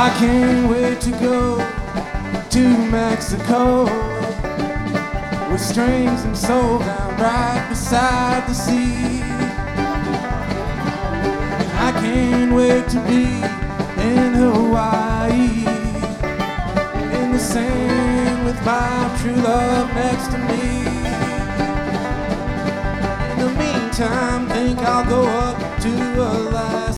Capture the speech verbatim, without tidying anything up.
I can't wait to go to Mexico, with strings and soul down right beside the sea. I can't wait to be in Hawaii, in the sand with my true love next to me. In the meantime, think I'll go up to